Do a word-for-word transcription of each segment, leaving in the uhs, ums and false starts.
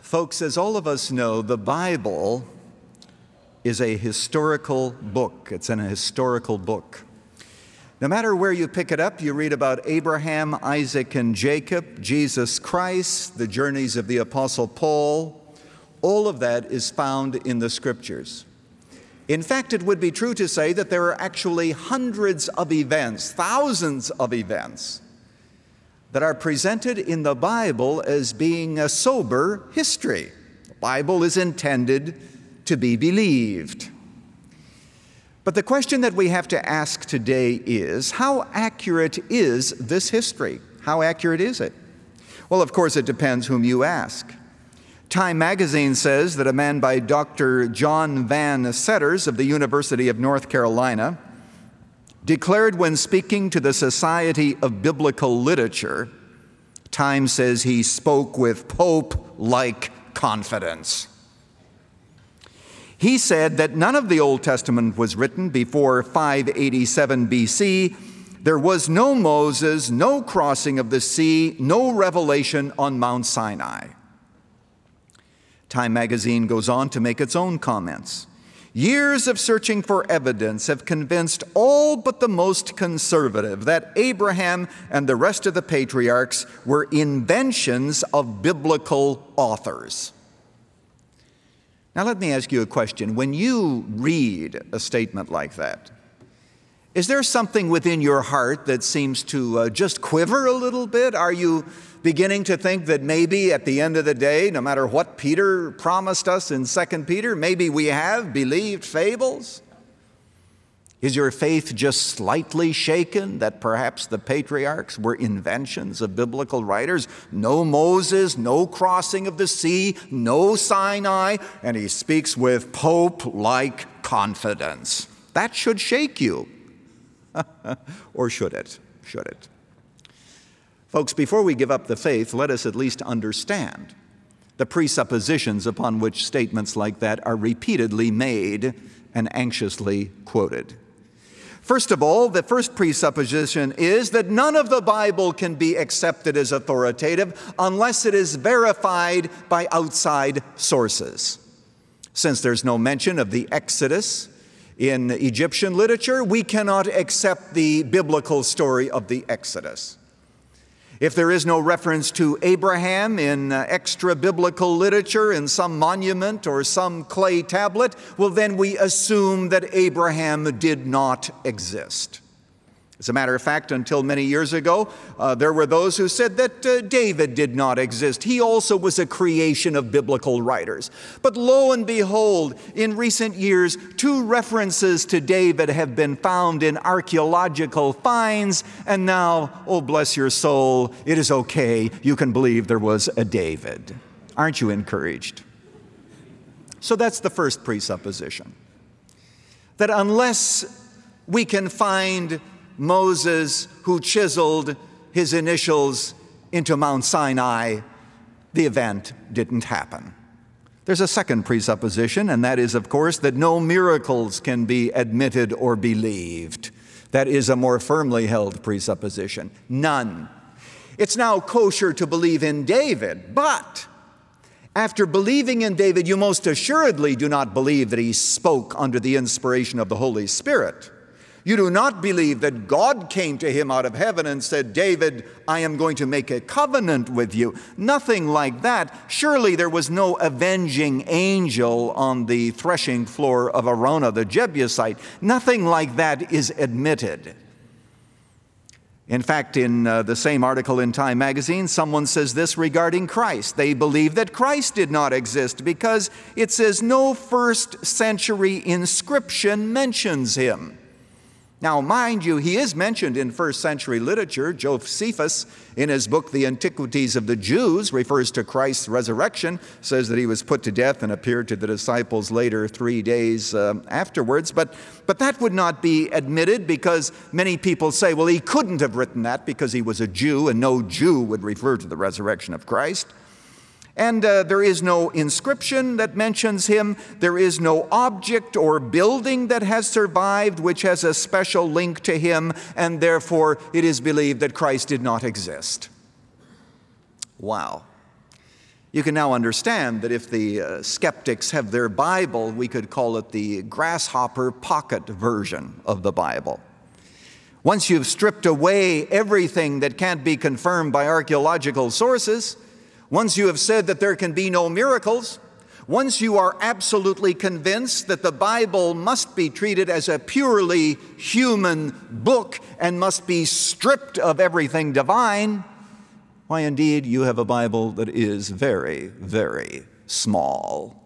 Folks, as all of us know, the Bible is a historical book. It's an historical book. No matter where you pick it up, you read about Abraham, Isaac, and Jacob, Jesus Christ, the journeys of the Apostle Paul. All of that is found in the Scriptures. In fact, it would be true to say that there are actually hundreds of events, thousands of events, that are presented in the Bible as being a sober history. The Bible is intended to be believed. But the question that we have to ask today is, how accurate is this history? How accurate is it? Well, of course, it depends whom you ask. Time magazine says that a man by Doctor John Van Setters of the University of North Carolina declared when speaking to the Society of Biblical Literature, Time says he spoke with Pope-like confidence. He said that none of the Old Testament was written before five eighty-seven B C. There was no Moses, no crossing of the sea, no revelation on Mount Sinai. Time magazine goes on to make its own comments. Years of searching for evidence have convinced all but the most conservative that Abraham and the rest of the patriarchs were inventions of biblical authors. Now let me ask you a question. When you read a statement like that, is there something within your heart that seems to uh, just quiver a little bit? Are you beginning to think that maybe at the end of the day, no matter what Peter promised us in Second Peter, maybe we have believed fables? Is your faith just slightly shaken that perhaps the patriarchs were inventions of biblical writers? No Moses, no crossing of the sea, no Sinai, and he speaks with Pope-like confidence. That should shake you. Or should it? Should it? Folks, before we give up the faith, let us at least understand the presuppositions upon which statements like that are repeatedly made and anxiously quoted. First of all, the first presupposition is that none of the Bible can be accepted as authoritative unless it is verified by outside sources. Since there's no mention of the Exodus in Egyptian literature, we cannot accept the biblical story of the Exodus. If there is no reference to Abraham in uh, extra-biblical literature, in some monument or some clay tablet, well, then we assume that Abraham did not exist. As a matter of fact, until many years ago, uh, there were those who said that uh, David did not exist. He also was a creation of biblical writers. But lo and behold, in recent years, two references to David have been found in archaeological finds, and now, oh bless your soul, it is okay, you can believe there was a David. Aren't you encouraged? So that's the first presupposition. That unless we can find Moses, who chiseled his initials into Mount Sinai, the event didn't happen. There's a second presupposition, and that is, of course, that no miracles can be admitted or believed. That is a more firmly held presupposition. None. It's now kosher to believe in David, but after believing in David, you most assuredly do not believe that he spoke under the inspiration of the Holy Spirit. You do not believe that God came to him out of heaven and said, David, I am going to make a covenant with you. Nothing like that. Surely there was no avenging angel on the threshing floor of Araunah the Jebusite. Nothing like that is admitted. In fact, in uh, the same article in Time magazine, someone says this regarding Christ. They believe that Christ did not exist because it says no first century inscription mentions him. Now, mind you, he is mentioned in first century literature. Josephus, in his book, The Antiquities of the Jews, refers to Christ's resurrection, says that he was put to death and appeared to the disciples later three days uh, afterwards. But, but that would not be admitted because many people say, well, he couldn't have written that because he was a Jew, and no Jew would refer to the resurrection of Christ. And uh, there is no inscription that mentions him. There is no object or building that has survived which has a special link to him, and therefore it is believed that Christ did not exist. Wow. You can now understand that if the uh, skeptics have their Bible, we could call it the grasshopper pocket version of the Bible. Once you've stripped away everything that can't be confirmed by archaeological sources, once you have said that there can be no miracles, once you are absolutely convinced that the Bible must be treated as a purely human book and must be stripped of everything divine, why, indeed, you have a Bible that is very, very small.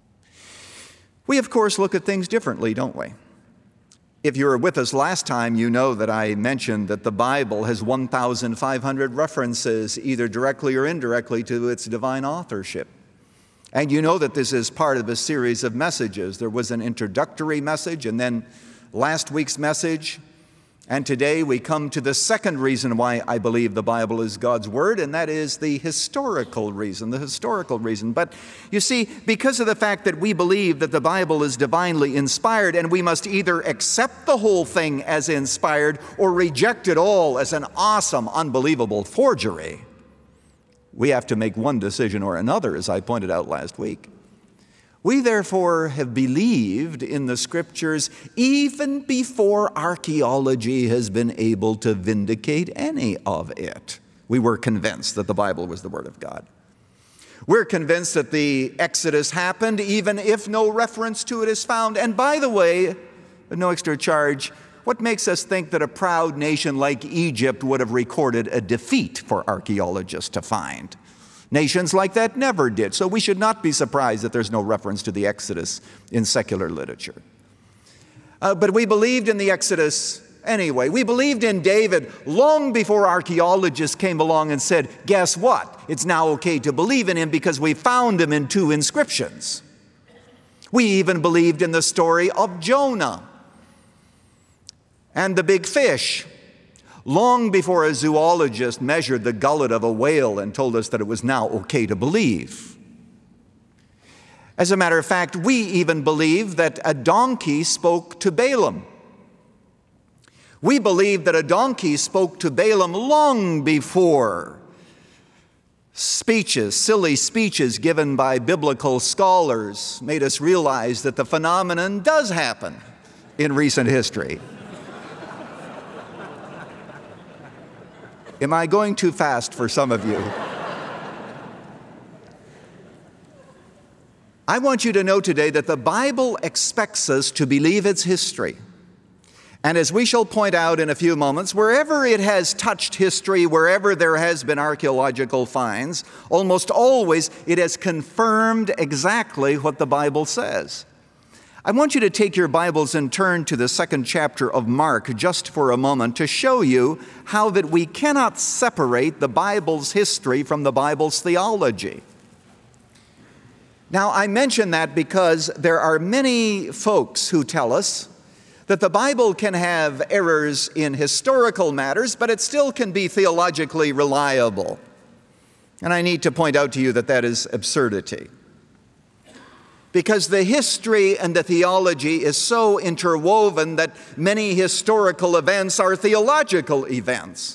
We, of course, look at things differently, don't we? If you were with us last time, you know that I mentioned that the Bible has one thousand five hundred references, either directly or indirectly, to its divine authorship. And you know that this is part of a series of messages. There was an introductory message, and then last week's message. And today we come to the second reason why I believe the Bible is God's Word, and that is the historical reason, the historical reason. But you see, because of the fact that we believe that the Bible is divinely inspired, and we must either accept the whole thing as inspired or reject it all as an awesome, unbelievable forgery, we have to make one decision or another, as I pointed out last week. We therefore have believed in the Scriptures even before archaeology has been able to vindicate any of it. We were convinced that the Bible was the Word of God. We're convinced that the Exodus happened even if no reference to it is found. And by the way, no extra charge, what makes us think that a proud nation like Egypt would have recorded a defeat for archaeologists to find? Nations like that never did, so we should not be surprised that there's no reference to the Exodus in secular literature. Uh, but we believed in the Exodus anyway. We believed in David long before archaeologists came along and said, guess what? It's now okay to believe in him because we found him in two inscriptions. We even believed in the story of Jonah and the big fish, long before a zoologist measured the gullet of a whale and told us that it was now okay to believe. As a matter of fact, we even believe that a donkey spoke to Balaam. We believe that a donkey spoke to Balaam long before speeches, silly speeches given by biblical scholars made us realize that the phenomenon does happen in recent history. Am I going too fast for some of you? I want you to know today that the Bible expects us to believe its history. And as we shall point out in a few moments, wherever it has touched history, wherever there has been archaeological finds, almost always it has confirmed exactly what the Bible says. I want you to take your Bibles and turn to the second chapter of Mark just for a moment to show you how that we cannot separate the Bible's history from the Bible's theology. Now, I mention that because there are many folks who tell us that the Bible can have errors in historical matters, but it still can be theologically reliable. And I need to point out to you that that is absurdity. Because the history and the theology is so interwoven that many historical events are theological events.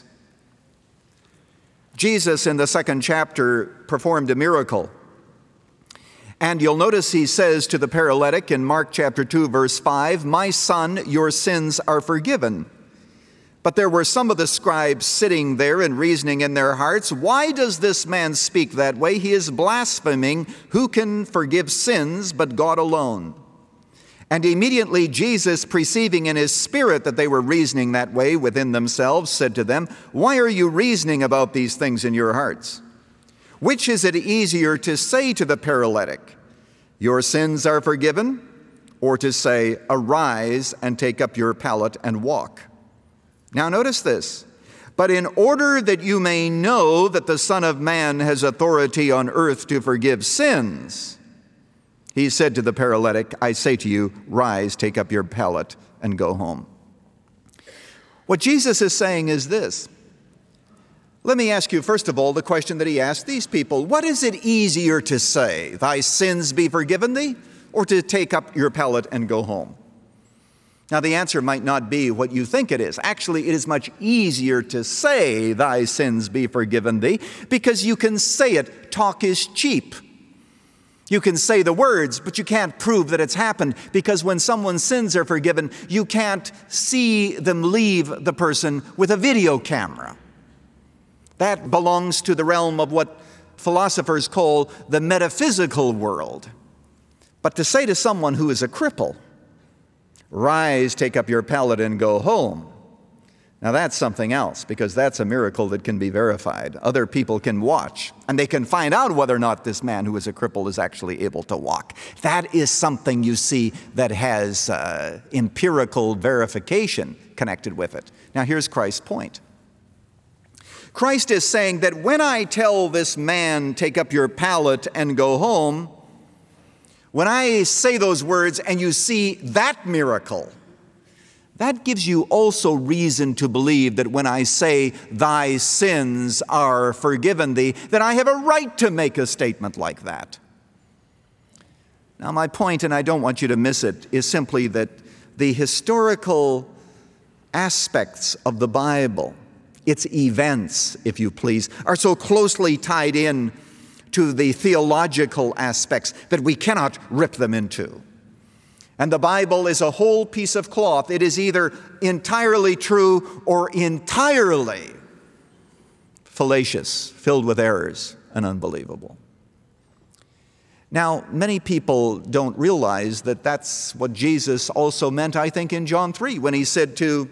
Jesus, in the second chapter, performed a miracle. And you'll notice he says to the paralytic in Mark chapter two, verse five, "My son, your sins are forgiven." But there were some of the scribes sitting there and reasoning in their hearts, "Why does this man speak that way? He is blaspheming. Who can forgive sins but God alone?" And immediately Jesus, perceiving in his spirit that they were reasoning that way within themselves, said to them, "Why are you reasoning about these things in your hearts? Which is it easier to say to the paralytic, 'Your sins are forgiven,' or to say, 'Arise and take up your pallet and walk'?" Now notice this. "But in order that you may know that the Son of Man has authority on earth to forgive sins," he said to the paralytic, "I say to you, rise, take up your pallet, and go home." What Jesus is saying is this. Let me ask you, first of all, the question that he asked these people. What is it easier to say, "Thy sins be forgiven thee," or to take up your pallet and go home? Now, the answer might not be what you think it is. Actually, it is much easier to say, "Thy sins be forgiven thee," because you can say it. Talk is cheap. You can say the words, but you can't prove that it's happened, because when someone's sins are forgiven, you can't see them leave the person with a video camera. That belongs to the realm of what philosophers call the metaphysical world. But to say to someone who is a cripple, "Rise, take up your pallet and go home," now that's something else, because that's a miracle that can be verified. Other people can watch, and they can find out whether or not this man who is a cripple is actually able to walk. That is something, you see, that has uh, empirical verification connected with it. Now here's Christ's point. Christ is saying that when I tell this man, "Take up your pallet and go home," when I say those words and you see that miracle, that gives you also reason to believe that when I say, "Thy sins are forgiven thee," that I have a right to make a statement like that. Now, my point, and I don't want you to miss it, is simply that the historical aspects of the Bible, its events, if you please, are so closely tied in to the theological aspects that we cannot rip them into. And the Bible is a whole piece of cloth. It is either entirely true or entirely fallacious, filled with errors, and unbelievable. Now, many people don't realize that that's what Jesus also meant, I think, in John three, when he said to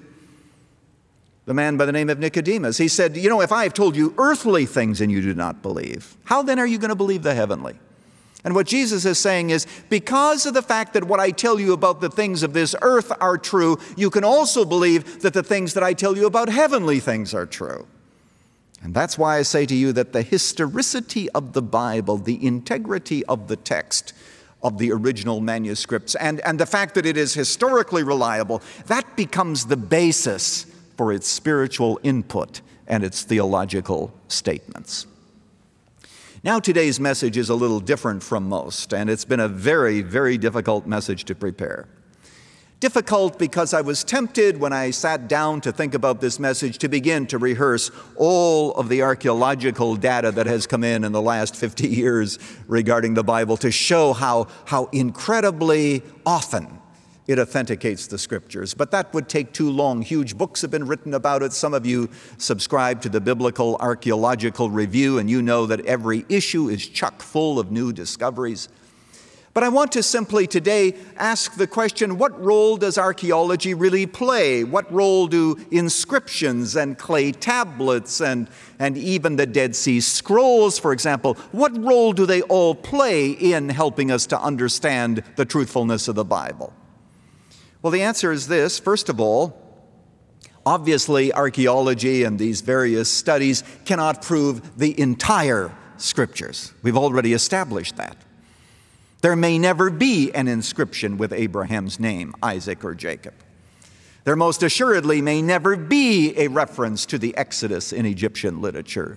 the man by the name of Nicodemus, he said, "You know, if I have told you earthly things and you do not believe, how then are you going to believe the heavenly?" And what Jesus is saying is, because of the fact that what I tell you about the things of this earth are true, you can also believe that the things that I tell you about heavenly things are true. And that's why I say to you that the historicity of the Bible, the integrity of the text, of the original manuscripts, and, and the fact that it is historically reliable, that becomes the basis for its spiritual input and its theological statements. Now, today's message is a little different from most, and it's been a very, very difficult message to prepare. Difficult because I was tempted when I sat down to think about this message to begin to rehearse all of the archaeological data that has come in in the last fifty years regarding the Bible, to show how, how incredibly often it authenticates the Scriptures. But that would take too long. Huge books have been written about it. Some of you subscribe to the Biblical Archaeological Review, and you know that every issue is chock full of new discoveries. But I want to simply today ask the question, what role does archaeology really play? What role do inscriptions and clay tablets and, and even the Dead Sea Scrolls, for example, what role do they all play in helping us to understand the truthfulness of the Bible? Well, the answer is this. First of all, obviously archaeology and these various studies cannot prove the entire Scriptures. We've already established that. There may never be an inscription with Abraham's name, Isaac, or Jacob. There most assuredly may never be a reference to the Exodus in Egyptian literature.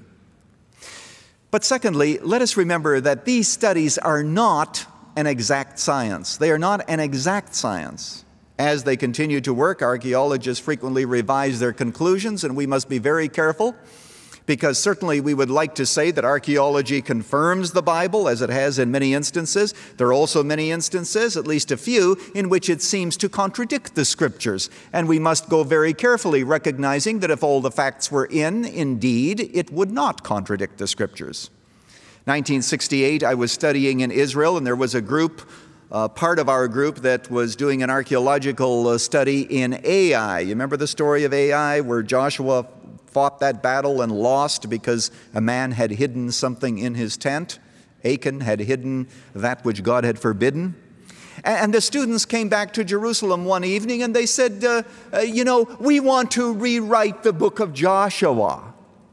But secondly, let us remember that these studies are not an exact science. They are not an exact science. As they continue to work, archaeologists frequently revise their conclusions, and we must be very careful, because certainly we would like to say that archaeology confirms the Bible, as it has in many instances. There are also many instances, at least a few, in which it seems to contradict the Scriptures, and we must go very carefully, recognizing that if all the facts were in, indeed, it would not contradict the Scriptures. nineteen sixty-eight, I was studying in Israel, and there was a group Uh, part of our group that was doing an archaeological uh, study in Ai. You remember the story of Ai, where Joshua fought that battle and lost because a man had hidden something in his tent? Achan had hidden that which God had forbidden. And, and the students came back to Jerusalem one evening and they said, uh, uh, you know, we want to rewrite the book of Joshua.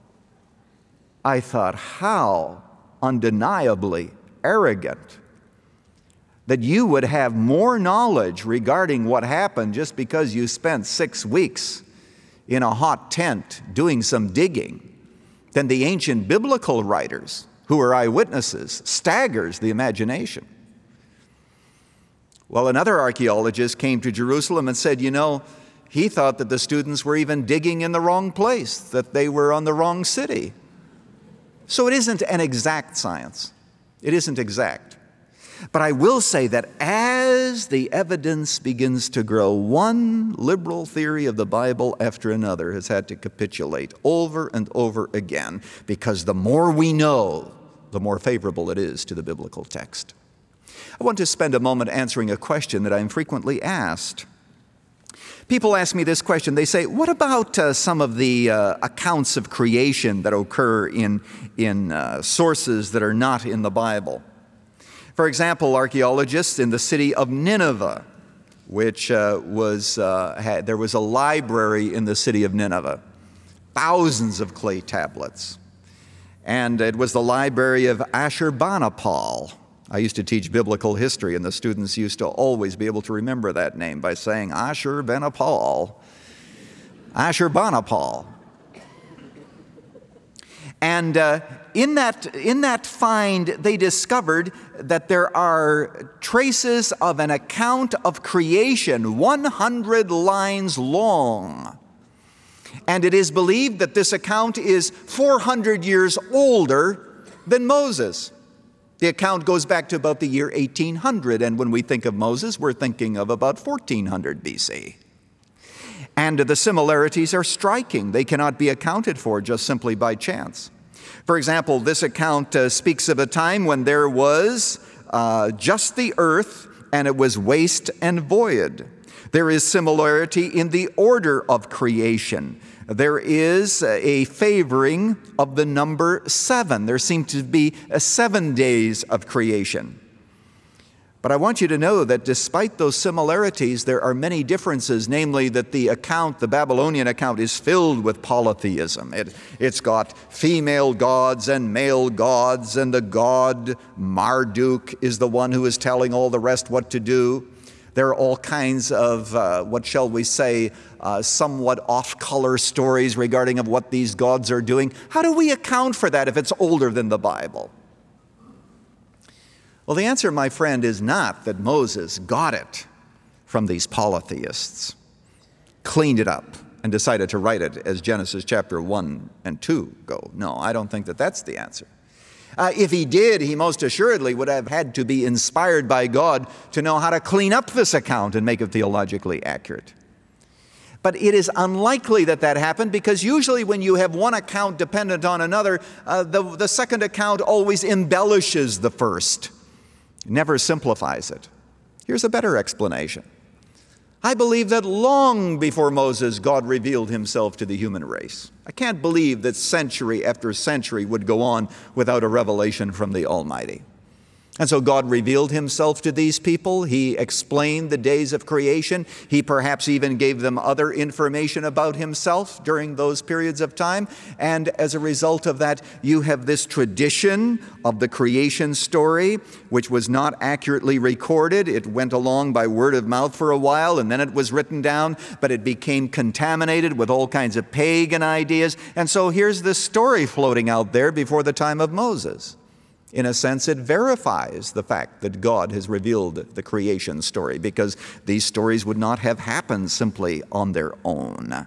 I thought, how undeniably arrogant that you would have more knowledge regarding what happened just because you spent six weeks in a hot tent doing some digging than the ancient biblical writers who are eyewitnesses. Staggers the imagination. Well, another archaeologist came to Jerusalem and said, you know, he thought that the students were even digging in the wrong place, that they were on the wrong city. So it isn't an exact science. It isn't exact. But I will say that as the evidence begins to grow, one liberal theory of the Bible after another has had to capitulate over and over again, because the more we know, the more favorable it is to the biblical text. I want to spend a moment answering a question that I'm frequently asked. People ask me this question. They say, what about uh, some of the uh, accounts of creation that occur in, in uh, sources that are not in the Bible? For example, archaeologists in the city of Nineveh, which uh, was, uh, had, there was a library in the city of Nineveh, thousands of clay tablets. And it was the library of Ashurbanipal. I used to teach biblical history, and the students used to always be able to remember that name by saying Ashurbanipal. Ashurbanipal. And uh, in that, in that find, they discovered that there are traces of an account of creation, one hundred lines long. And it is believed that this account is four hundred years older than Moses. The account goes back to about the year eighteen hundred, and when we think of Moses, we're thinking of about fourteen hundred B C. And the similarities are striking. They cannot be accounted for just simply by chance. For example, this account uh, speaks of a time when there was uh, just the earth, and it was waste and void. There is similarity in the order of creation. There is a favoring of the number seven. There seem to be a seven days of creation. But I want you to know that despite those similarities, there are many differences, namely that the account, the Babylonian account, is filled with polytheism. It, it's got female gods and male gods, and the god Marduk is the one who is telling all the rest what to do. There are all kinds of, uh, what shall we say, uh, somewhat off-color stories regarding of what these gods are doing. How do we account for that if it's older than the Bible? Well, the answer, my friend, is not that Moses got it from these polytheists, cleaned it up, and decided to write it as Genesis chapter one and two go. No, I don't think that that's the answer. Uh, if he did, he most assuredly would have had to be inspired by God to know how to clean up this account and make it theologically accurate. But it is unlikely that that happened, because usually when you have one account dependent on another, uh, the, the second account always embellishes the first, never simplifies it. Here's a better explanation. I believe that long before Moses, God revealed himself to the human race. I can't believe that century after century would go on without a revelation from the Almighty. And so God revealed himself to these people. He explained the days of creation. He perhaps even gave them other information about himself during those periods of time. And as a result of that, you have this tradition of the creation story, which was not accurately recorded. It went along by word of mouth for a while, and then it was written down, but it became contaminated with all kinds of pagan ideas. And so here's this story floating out there before the time of Moses. In a sense, it verifies the fact that God has revealed the creation story, because these stories would not have happened simply on their own.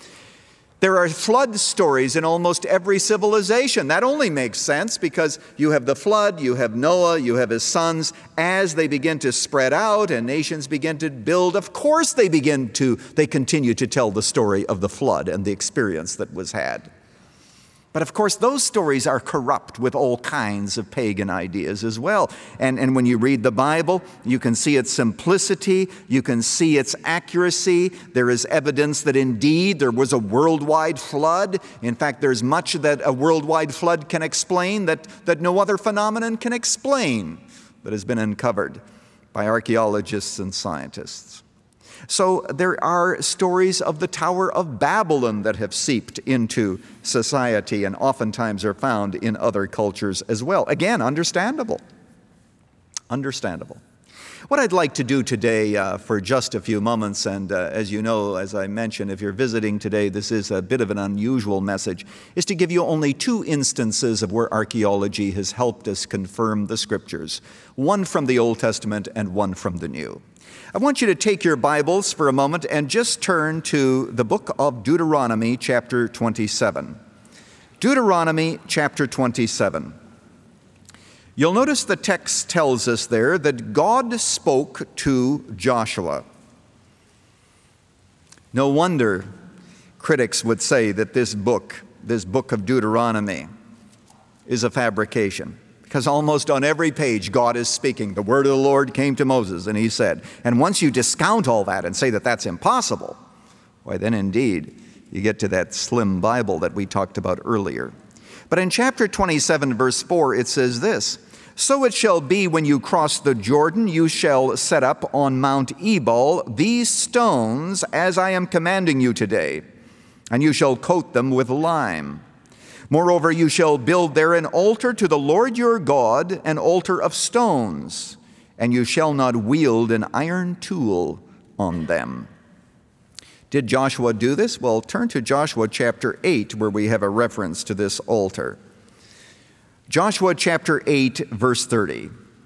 There are flood stories in almost every civilization. That only makes sense because you have the flood, you have Noah, you have his sons. As they begin to spread out and nations begin to build, of course they begin to, they continue to tell the story of the flood and the experience that was had. But of course, those stories are corrupt with all kinds of pagan ideas as well. And, and when you read the Bible, you can see its simplicity, you can see its accuracy. There is evidence that indeed there was a worldwide flood. In fact, there's much that a worldwide flood can explain that, that no other phenomenon can explain that has been uncovered by archaeologists and scientists. So there are stories of the Tower of Babylon that have seeped into society and oftentimes are found in other cultures as well. Again, understandable. Understandable. What I'd like to do today uh, for just a few moments, and uh, as you know, as I mentioned, if you're visiting today, this is a bit of an unusual message, is to give you only two instances of where archaeology has helped us confirm the Scriptures, one from the Old Testament and one from the New. I want you to take your Bibles for a moment and just turn to the book of Deuteronomy, chapter twenty-seven. Deuteronomy, chapter twenty-seven. You'll notice the text tells us there that God spoke to Joshua. No wonder critics would say that this book, this book of Deuteronomy, is a fabrication. Because almost on every page, God is speaking. The word of the Lord came to Moses, and he said. And once you discount all that and say that that's impossible, why then indeed you get to that slim Bible that we talked about earlier. But in chapter twenty-seven, verse four, it says this, "So it shall be when you cross the Jordan, you shall set up on Mount Ebal these stones as I am commanding you today, and you shall coat them with lime. Moreover, you shall build there an altar to the Lord your God, an altar of stones, and you shall not wield an iron tool on them." Did Joshua do this? Well, turn to Joshua chapter eight, where we have a reference to this altar. Joshua chapter eight, verse thirty.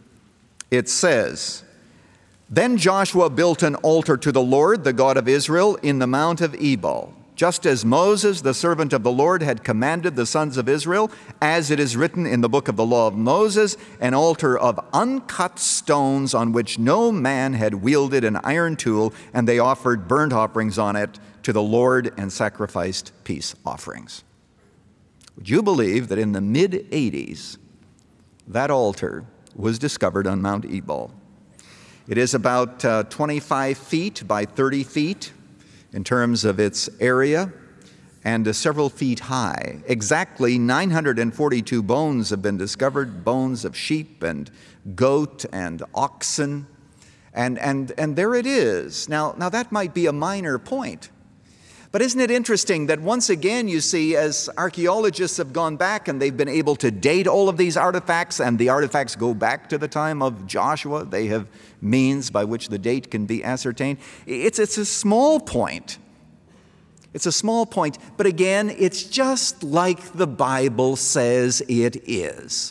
It says, "Then Joshua built an altar to the Lord, the God of Israel, in the mount of Ebal, just as Moses, the servant of the Lord, had commanded the sons of Israel, as it is written in the book of the law of Moses, an altar of uncut stones on which no man had wielded an iron tool, and they offered burnt offerings on it to the Lord and sacrificed peace offerings." Would you believe that in the mid eighties, that altar was discovered on Mount Ebal? It is about uh, twenty-five feet by thirty feet. In terms of its area, and uh, several feet high. Exactly nine hundred forty-two bones have been discovered, bones of sheep and goat and oxen, and, and, and there it is. Now, now that might be a minor point, but isn't it interesting that once again you see, as archaeologists have gone back and they've been able to date all of these artifacts, and the artifacts go back to the time of Joshua, they have means by which the date can be ascertained. It's, it's a small point. It's a small point, but again, it's just like the Bible says it is.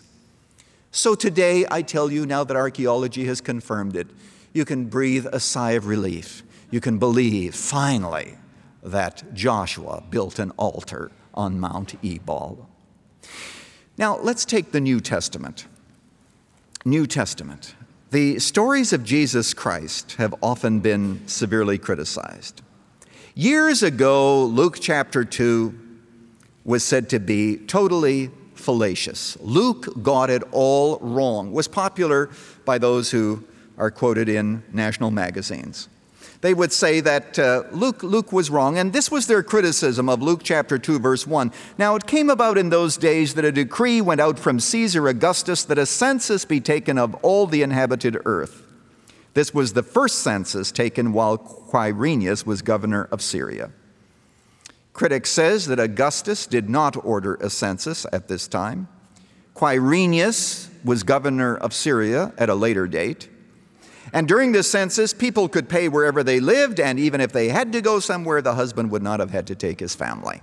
So today, I tell you, now that archaeology has confirmed it, you can breathe a sigh of relief. You can believe, finally, that Joshua built an altar on Mount Ebal. Now, let's take the New Testament. New Testament. The stories of Jesus Christ have often been severely criticized. Years ago, Luke chapter two was said to be totally fallacious. Luke got it all wrong. Was popular by those who are quoted in national magazines. They would say that uh, Luke, Luke was wrong, and this was their criticism of Luke chapter two, verse one. "Now it came about in those days that a decree went out from Caesar Augustus that a census be taken of all the inhabited earth. This was the first census taken while Quirinius was governor of Syria." Critics says that Augustus did not order a census at this time. Quirinius was governor of Syria at a later date. And during this census, people could pay wherever they lived, and even if they had to go somewhere, the husband would not have had to take his family.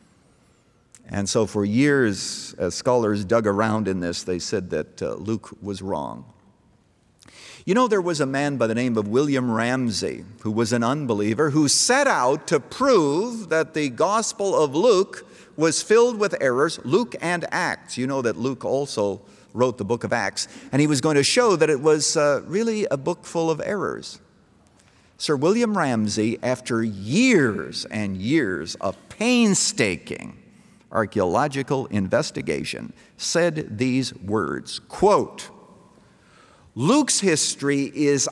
And so for years, as scholars dug around in this, they said that uh, Luke was wrong. You know, there was a man by the name of William Ramsay, who was an unbeliever, who set out to prove that the Gospel of Luke was filled with errors, Luke and Acts. You know that Luke also wrote the book of Acts, and he was going to show that it was uh, really a book full of errors. Sir William Ramsay, after years and years of painstaking archaeological investigation, said these words, quote, "Luke's history is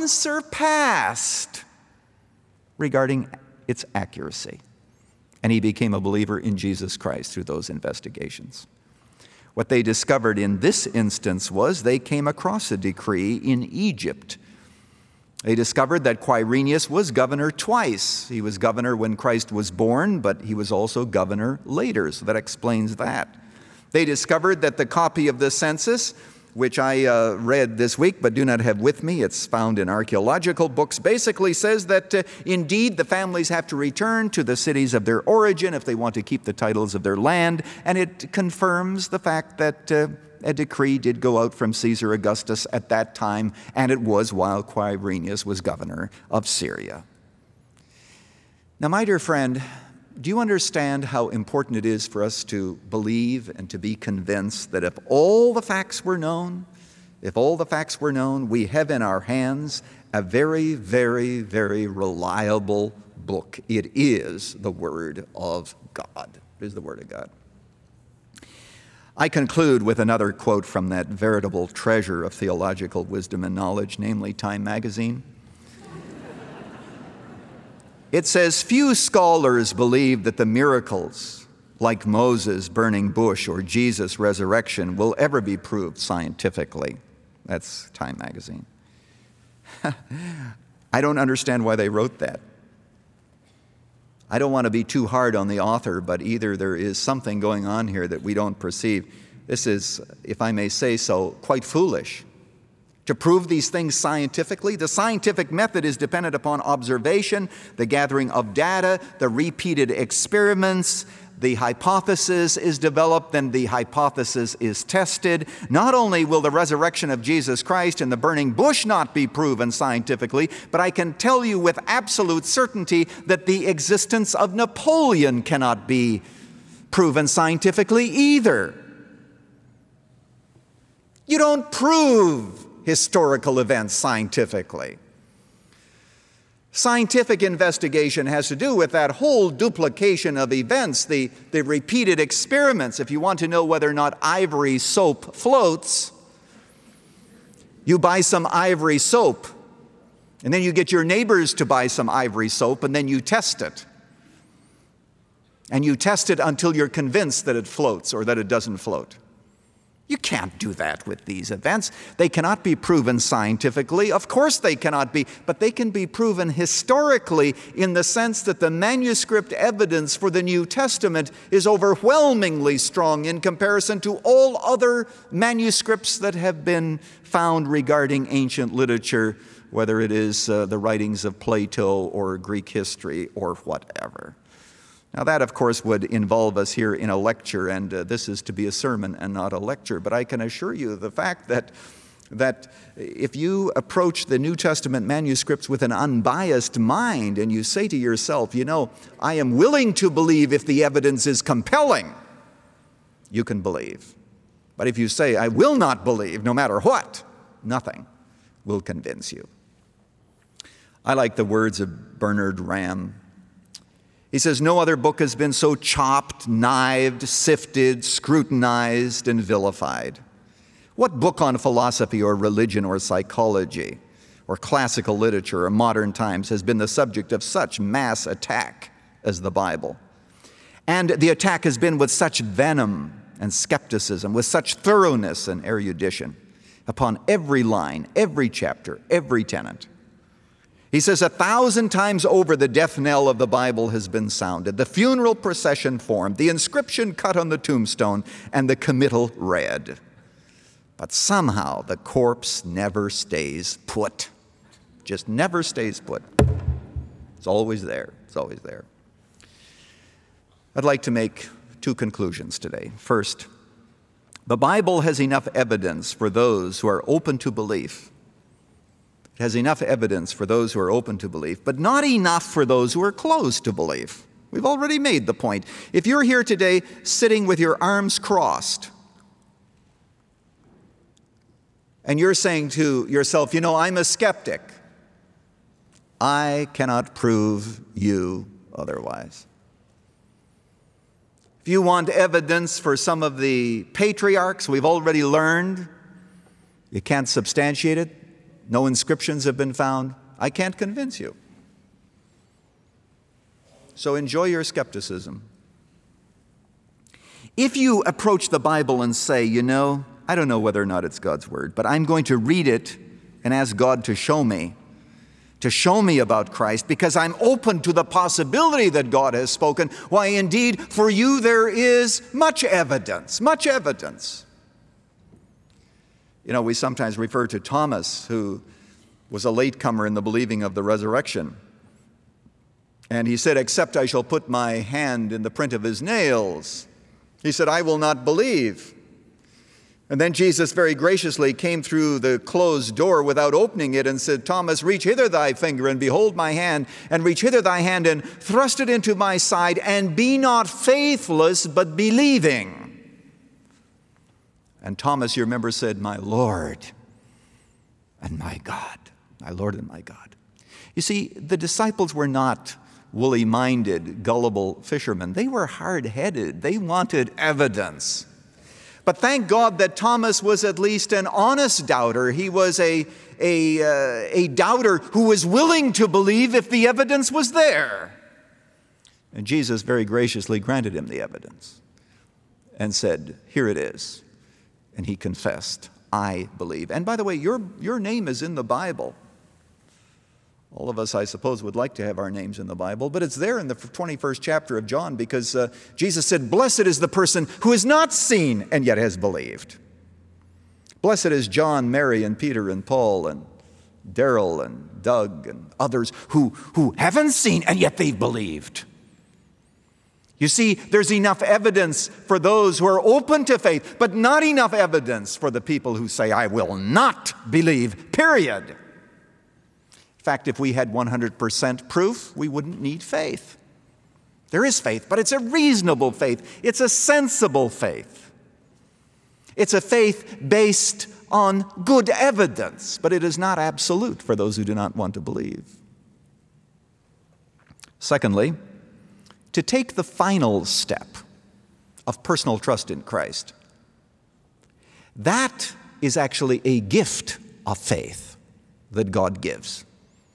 unsurpassed regarding its accuracy." And he became a believer in Jesus Christ through those investigations. What they discovered in this instance was they came across a decree in Egypt. They discovered that Quirinius was governor twice. He was governor when Christ was born, but he was also governor later, so that explains that. They discovered that the copy of the census which I uh, read this week but do not have with me, it's found in archaeological books, basically says that uh, indeed the families have to return to the cities of their origin if they want to keep the titles of their land, and it confirms the fact that uh, a decree did go out from Caesar Augustus at that time, and it was while Quirinius was governor of Syria. Now, my dear friend, do you understand how important it is for us to believe and to be convinced that if all the facts were known, if all the facts were known, we have in our hands a very, very, very reliable book. It is the Word of God. It is the Word of God. I conclude with another quote from that veritable treasure of theological wisdom and knowledge, namely Time magazine. It says, "Few scholars believe that the miracles, like Moses' burning bush or Jesus' resurrection, will ever be proved scientifically." That's Time magazine. I don't understand why they wrote that. I don't want to be too hard on the author, but either there is something going on here that we don't perceive. This is, if I may say so, quite foolish. To prove these things scientifically, the scientific method is dependent upon observation, the gathering of data, the repeated experiments. The hypothesis is developed, then the hypothesis is tested. Not only will the resurrection of Jesus Christ and the burning bush not be proven scientifically, but I can tell you with absolute certainty that the existence of Napoleon cannot be proven scientifically either. You don't prove historical events scientifically. Scientific investigation has to do with that whole duplication of events, the, the repeated experiments. If you want to know whether or not ivory soap floats, you buy some ivory soap, and then you get your neighbors to buy some ivory soap, and then you test it. And you test it until you're convinced that it floats or that it doesn't float. You can't do that with these events. They cannot be proven scientifically. Of course they cannot be, but they can be proven historically in the sense that the manuscript evidence for the New Testament is overwhelmingly strong in comparison to all other manuscripts that have been found regarding ancient literature, whether it is uh, the writings of Plato or Greek history or whatever. Now that, of course, would involve us here in a lecture, and uh, this is to be a sermon and not a lecture. But I can assure you the fact that, that if you approach the New Testament manuscripts with an unbiased mind and you say to yourself, you know, I am willing to believe if the evidence is compelling, you can believe. But if you say, I will not believe no matter what, nothing will convince you. I like the words of Bernard Ramm. He says, no other book has been so chopped, knived, sifted, scrutinized, and vilified. What book on philosophy or religion or psychology or classical literature or modern times has been the subject of such mass attack as the Bible? And the attack has been with such venom and skepticism, with such thoroughness and erudition upon every line, every chapter, every tenet. He says, a thousand times over the death knell of the Bible has been sounded, the funeral procession formed, the inscription cut on the tombstone, and the committal read. But somehow the corpse never stays put. Just never stays put. It's always there. It's always there. I'd like to make two conclusions today. First, the Bible has enough evidence for those who are open to belief. It has enough evidence for those who are open to belief, but not enough for those who are closed to belief. We've already made the point. If you're here today sitting with your arms crossed, and you're saying to yourself, you know, I'm a skeptic, I cannot prove you otherwise. If you want evidence for some of the patriarchs, we've already learned, you can't substantiate it. No inscriptions have been found. I can't convince you. So enjoy your skepticism. If you approach the Bible and say, you know, I don't know whether or not it's God's word, but I'm going to read it and ask God to show me, to show me about Christ, because I'm open to the possibility that God has spoken, why indeed for you there is much evidence, much evidence. You know, we sometimes refer to Thomas, who was a latecomer in the believing of the resurrection. And he said, "Except I shall put my hand in the print of his nails," he said, "I will not believe." And then Jesus very graciously came through the closed door without opening it and said, "Thomas, reach hither thy finger and behold my hand, and reach hither thy hand and thrust it into my side, and be not faithless, but believing." And Thomas, you remember, said, "My Lord and my God." My Lord and my God. You see, the disciples were not woolly-minded, gullible fishermen. They were hard-headed. They wanted evidence. But thank God that Thomas was at least an honest doubter. He was a, a, uh, a doubter who was willing to believe if the evidence was there. And Jesus very graciously granted him the evidence and said, "Here it is." And he confessed, "I believe." And by the way, your, your name is in the Bible. All of us, I suppose, would like to have our names in the Bible, but it's there in the twenty-first chapter of John because uh, Jesus said, "Blessed is the person who has not seen and yet has believed." Blessed is John, Mary, and Peter, and Paul, and Daryl, and Doug, and others who, who haven't seen and yet they've believed. You see, there's enough evidence for those who are open to faith, but not enough evidence for the people who say, "I will not believe," period. In fact, if we had one hundred percent proof, we wouldn't need faith. There is faith, but it's a reasonable faith. It's a sensible faith. It's a faith based on good evidence, but it is not absolute for those who do not want to believe. Secondly, to take the final step of personal trust in Christ. That is actually a gift of faith that God gives.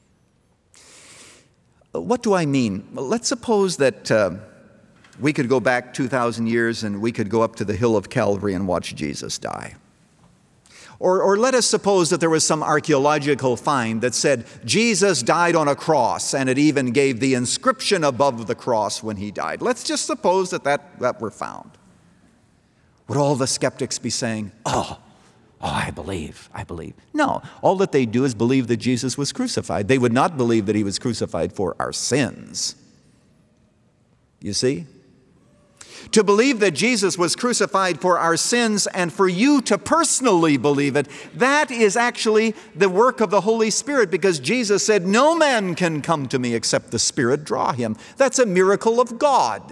What do I mean? Well, let's suppose that uh, we could go back two thousand years and we could go up to the hill of Calvary and watch Jesus die. Or, or let us suppose that there was some archaeological find that said Jesus died on a cross, and it even gave the inscription above the cross when he died. Let's just suppose that that, that were found. Would all the skeptics be saying, oh, oh, I believe, I believe? No, all that they do is believe that Jesus was crucified. They would not believe that he was crucified for our sins. You see? To believe that Jesus was crucified for our sins and for you to personally believe it, that is actually the work of the Holy Spirit, because Jesus said, "No man can come to me except the Spirit draw him." That's a miracle of God.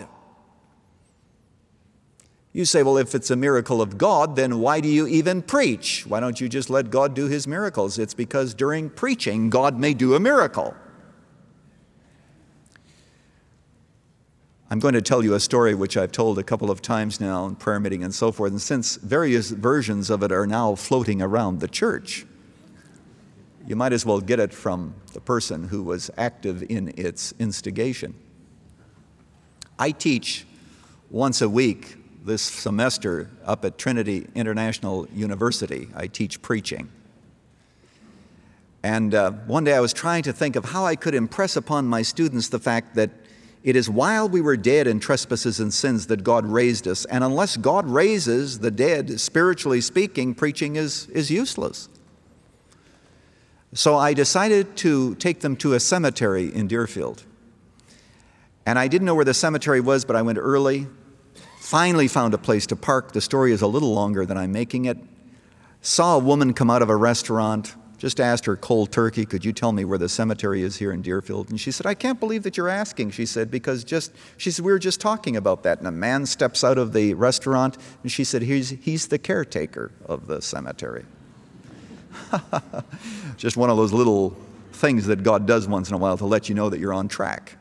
You say, well, if it's a miracle of God, then why do you even preach? Why don't you just let God do his miracles? It's because during preaching, God may do a miracle. I'm going to tell you a story which I've told a couple of times now in prayer meeting and so forth, and since various versions of it are now floating around the church, you might as well get it from the person who was active in its instigation. I teach once a week this semester up at Trinity International University. I teach preaching. And uh, one day I was trying to think of how I could impress upon my students the fact that it is while we were dead in trespasses and sins that God raised us. And unless God raises the dead, spiritually speaking, preaching is, is useless. So I decided to take them to a cemetery in Deerfield. And I didn't know where the cemetery was, but I went early, finally found a place to park. The story is a little longer than I'm making it. Saw a woman come out of a restaurant. Just asked her cold turkey, "Could you tell me where the cemetery is here in Deerfield?" And she said, "I can't believe that you're asking," she said, because just, she said, "we were just talking about that." And a man steps out of the restaurant, and she said, he's, he's the caretaker of the cemetery. Just one of those little things that God does once in a while to let you know that you're on track.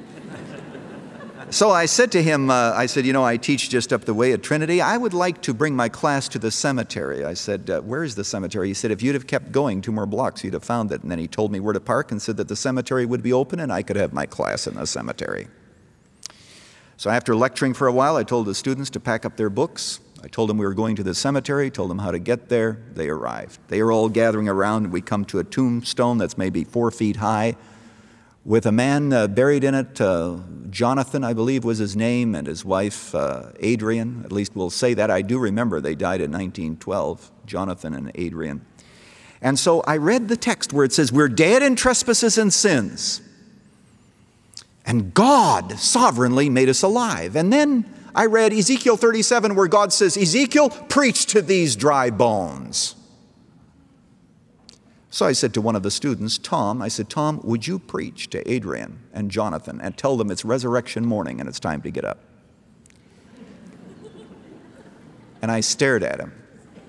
So I said to him, uh, I said, "You know, I teach just up the way at Trinity. I would like to bring my class to the cemetery." I said, uh, "Where is the cemetery?" He said, "If you'd have kept going two more blocks, you'd have found it." And then he told me where to park and said that the cemetery would be open and I could have my class in the cemetery. So after lecturing for a while, I told the students to pack up their books. I told them we were going to the cemetery, told them how to get there. They arrived. They are all gathering around, and we come to a tombstone that's maybe four feet high, with a man uh, buried in it. Uh, Jonathan, I believe, was his name, and his wife, uh, Adrian. At least we'll say that. I do remember they died in nineteen twelve, Jonathan and Adrian. And so I read the text where it says, we're dead in trespasses and sins, and God sovereignly made us alive. And then I read Ezekiel thirty-seven, where God says, Ezekiel, preach to these dry bones. So I said to one of the students, Tom, I said, Tom, would you preach to Adrian and Jonathan and tell them it's resurrection morning and it's time to get up? And I stared at him.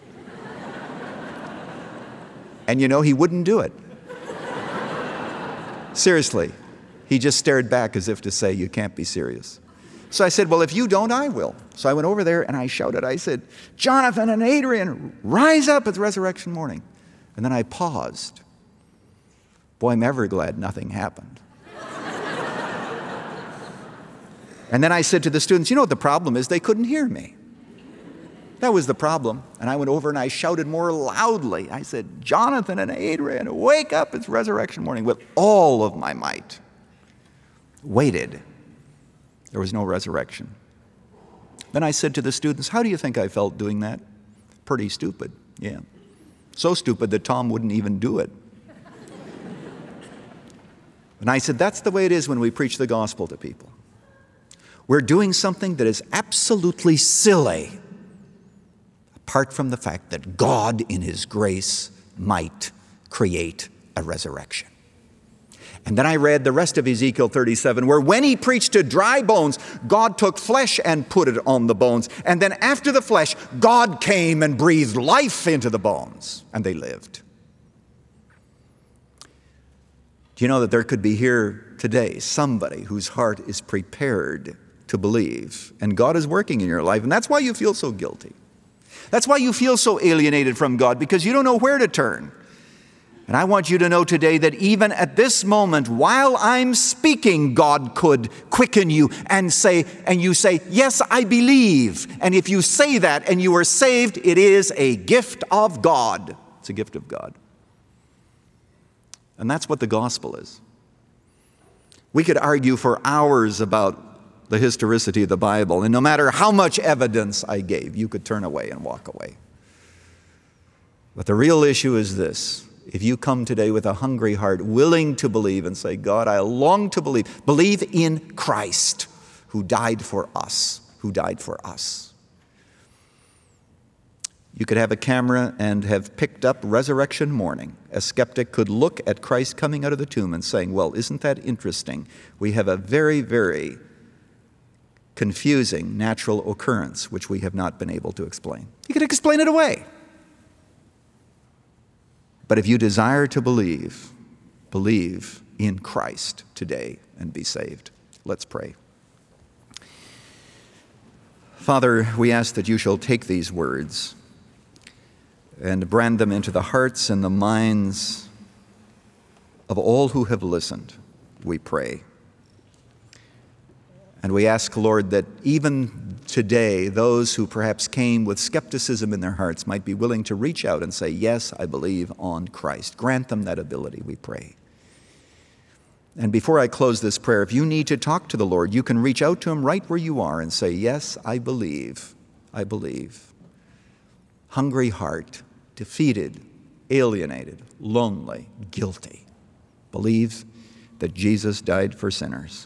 And you know, he wouldn't do it. Seriously. He just stared back as if to say, you can't be serious. So I said, well, if you don't, I will. So I went over there and I shouted, I said, Jonathan and Adrian, rise up, it's resurrection morning. And then I paused. Boy, I'm ever glad nothing happened. And then I said to the students, you know what the problem is? They couldn't hear me. That was the problem. And I went over and I shouted more loudly. I said, Jonathan and Adrian, wake up, it's resurrection morning, with all of my might. Waited. There was no resurrection. Then I said to the students, how do you think I felt doing that? Pretty stupid, yeah. So stupid that Tom wouldn't even do it. And I said, that's the way it is when we preach the gospel to people. We're doing something that is absolutely silly, apart from the fact that God in His grace might create a resurrection. And then I read the rest of Ezekiel thirty-seven, where when he preached to dry bones, God took flesh and put it on the bones. And then after the flesh, God came and breathed life into the bones, and they lived. Do you know that there could be here today somebody whose heart is prepared to believe, and God is working in your life, and that's why you feel so guilty. That's why you feel so alienated from God, because you don't know where to turn. And I want you to know today that even at this moment, while I'm speaking, God could quicken you and say, and you say, yes, I believe. And if you say that and you are saved, it is a gift of God. It's a gift of God. And that's what the gospel is. We could argue for hours about the historicity of the Bible, and no matter how much evidence I gave, you could turn away and walk away. But the real issue is this. If you come today with a hungry heart, willing to believe and say, God, I long to believe. Believe in Christ, who died for us, who died for us. You could have a camera and have picked up resurrection morning. A skeptic could look at Christ coming out of the tomb and saying, well, isn't that interesting? We have a very, very confusing natural occurrence, which we have not been able to explain. You could explain it away. But if you desire to believe, believe in Christ today and be saved. Let's pray. Father, we ask that you shall take these words and brand them into the hearts and the minds of all who have listened, we pray. And we ask, Lord, that even today, those who perhaps came with skepticism in their hearts might be willing to reach out and say, yes, I believe on Christ. Grant them that ability, we pray. And before I close this prayer, if you need to talk to the Lord, you can reach out to Him right where you are and say, yes, I believe, I believe. Hungry heart, defeated, alienated, lonely, guilty. Believe that Jesus died for sinners.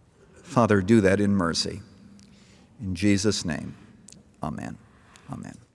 Father, do that in mercy. In Jesus' name, amen. Amen.